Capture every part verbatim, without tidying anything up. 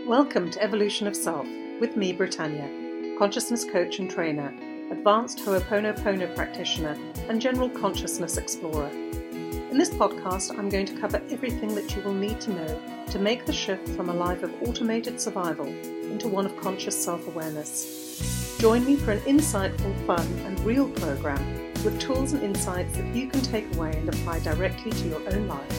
Welcome to Evolution of Self with me, Britannia, consciousness coach and trainer, advanced Ho'oponopono practitioner, and general consciousness explorer. In this podcast, I'm going to cover everything that you will need to know to make the shift from a life of automated survival into one of conscious self-awareness. Join me for an insightful, fun, and real program with tools and insights that you can take away and apply directly to your own life.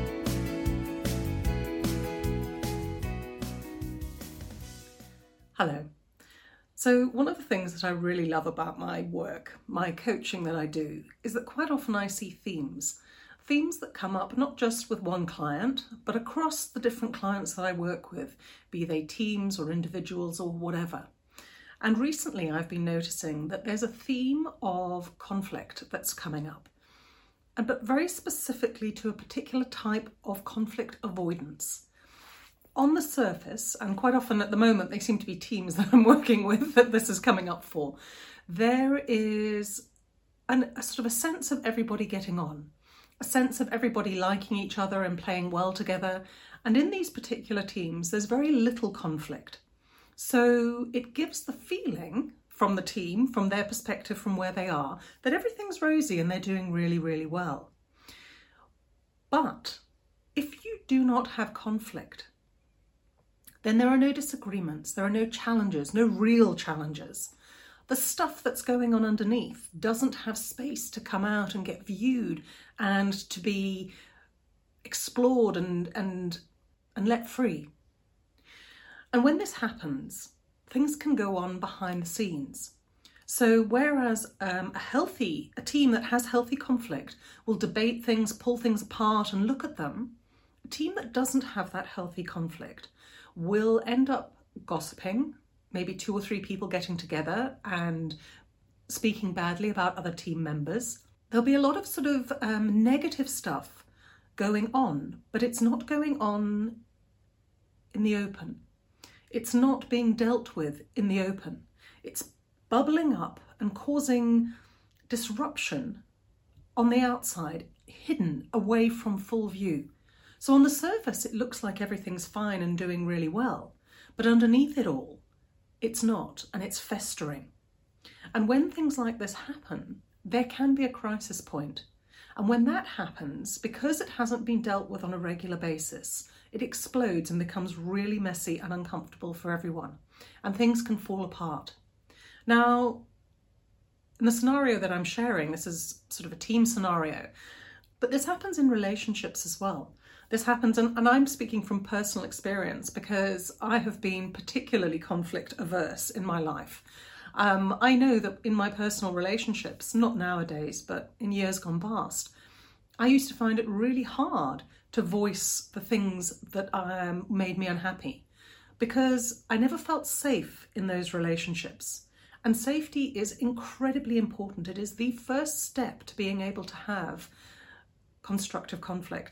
Hello. So one of the things that I really love about my work, my coaching that I do, is that quite often I see themes. Themes that come up not just with one client, but across the different clients that I work with, be they teams or individuals or whatever. And recently I've been noticing that there's a theme of conflict that's coming up, and but very specifically to a particular type of conflict avoidance. On the surface, and quite often at the moment they seem to be teams that I'm working with that this is coming up for, there is an, a sort of a sense of everybody getting on, a sense of everybody liking each other and playing well together. And in these particular teams, there's very little conflict. So it gives the feeling from the team, from their perspective, from where they are, that everything's rosy and they're doing really, really well. But if you do not have conflict, then there are no disagreements, there are no challenges, no real challenges. The stuff that's going on underneath doesn't have space to come out and get viewed and to be explored and, and, and let free. And when this happens, things can go on behind the scenes. So whereas um, a healthy, a team that has healthy conflict will debate things, pull things apart and look at them, a team that doesn't have that healthy conflict will end up gossiping, maybe two or three people getting together and speaking badly about other team members. There'll be a lot of sort of um, negative stuff going on, but it's not going on in the open. It's not being dealt with in the open. It's bubbling up and causing disruption on the outside, hidden away from full view. So on the surface, it looks like everything's fine and doing really well, but underneath it all, it's not, and it's festering. And when things like this happen, there can be a crisis point. And when that happens, because it hasn't been dealt with on a regular basis, it explodes and becomes really messy and uncomfortable for everyone, and things can fall apart. Now, in the scenario that I'm sharing, this is sort of a team scenario, but this happens in relationships as well. This happens, and, and I'm speaking from personal experience because I have been particularly conflict averse in my life. Um, I know that in my personal relationships, not nowadays, but in years gone past, I used to find it really hard to voice the things that um, made me unhappy because I never felt safe in those relationships. And safety is incredibly important. It is the first step to being able to have constructive conflict.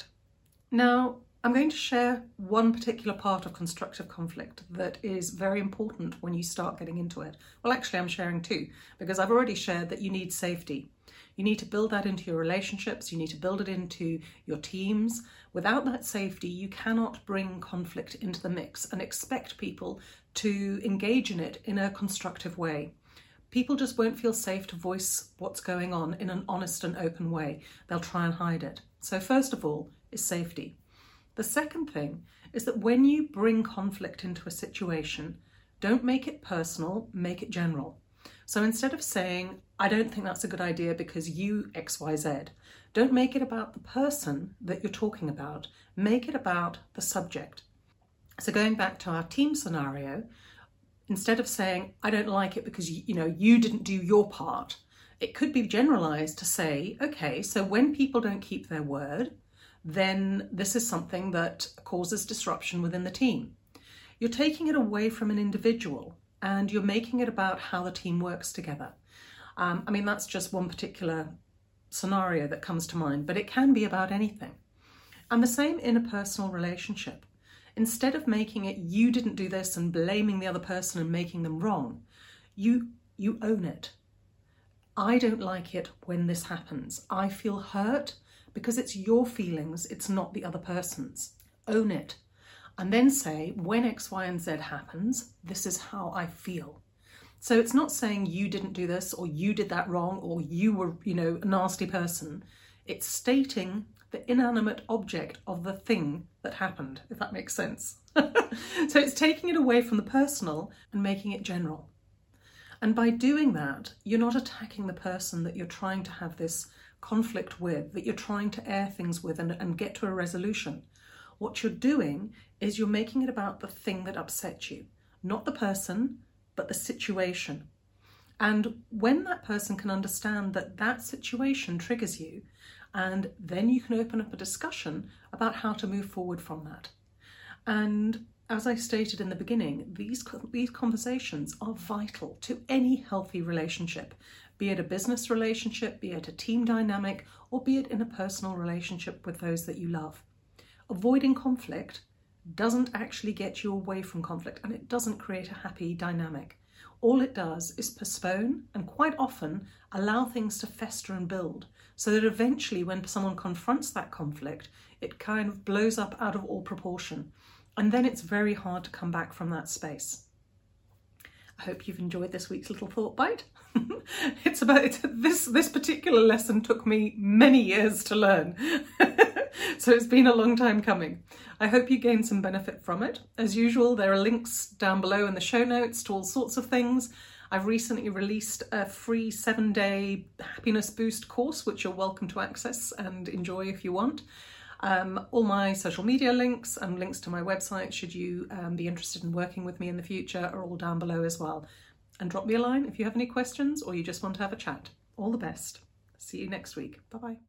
Now, I'm going to share one particular part of constructive conflict that is very important when you start getting into it. Well, actually, I'm sharing two, because I've already shared that you need safety. You need to build that into your relationships. You need to build it into your teams. Without that safety, you cannot bring conflict into the mix and expect people to engage in it in a constructive way. People just won't feel safe to voice what's going on in an honest and open way. They'll try and hide it. So first of all, is safety. The second thing is that when you bring conflict into a situation, don't make it personal, make it general. So instead of saying, I don't think that's a good idea because you X Y Z, don't make it about the person that you're talking about, make it about the subject. So going back to our team scenario, instead of saying, I don't like it because you, you know, you didn't do your part, it could be generalized to say, okay, so when people don't keep their word, then this is something that causes disruption within the team. You're taking it away from an individual and you're making it about how the team works together. Um, I mean, that's just one particular scenario that comes to mind, but it can be about anything. And the same in a personal relationship. Instead of making it, you didn't do this and blaming the other person and making them wrong, you, you own it. I don't like it when this happens. I feel hurt because it's your feelings, it's not the other person's. Own it. and then say, when X, Y, and Z happens, this is how I feel. So it's not saying you didn't do this, or you did that wrong, or you were, you know, a nasty person. It's stating the inanimate object of the thing that happened, if that makes sense. So it's taking it away from the personal and making it general. And by doing that, you're not attacking the person that you're trying to have this conflict with, that you're trying to air things with and, and get to a resolution. What you're doing is you're making it about the thing that upset you, not the person, but the situation. And when that person can understand that that situation triggers you, and then you can open up a discussion about how to move forward from that. And as I stated in the beginning, these, these conversations are vital to any healthy relationship, be it a business relationship, be it a team dynamic, or be it in a personal relationship with those that you love. Avoiding conflict doesn't actually get you away from conflict, and it doesn't create a happy dynamic. All it does is postpone and quite often allow things to fester and build, so that eventually when someone confronts that conflict, it kind of blows up out of all proportion. And then it's very hard to come back from that space. I hope you've enjoyed this week's little thought bite. It's about it's, this this particular lesson took me many years to learn. So it's been a long time coming. I hope you gained some benefit from it. As usual, there are links down below in the show notes to all sorts of things. I've recently released a free seven-day happiness boost course, which you're welcome to access and enjoy if you want. Um, all my social media links and links to my website, should you um, be interested in working with me in the future, are all down below as well. And drop me a line if you have any questions or you just want to have a chat. All the best. See you next week. Bye-bye.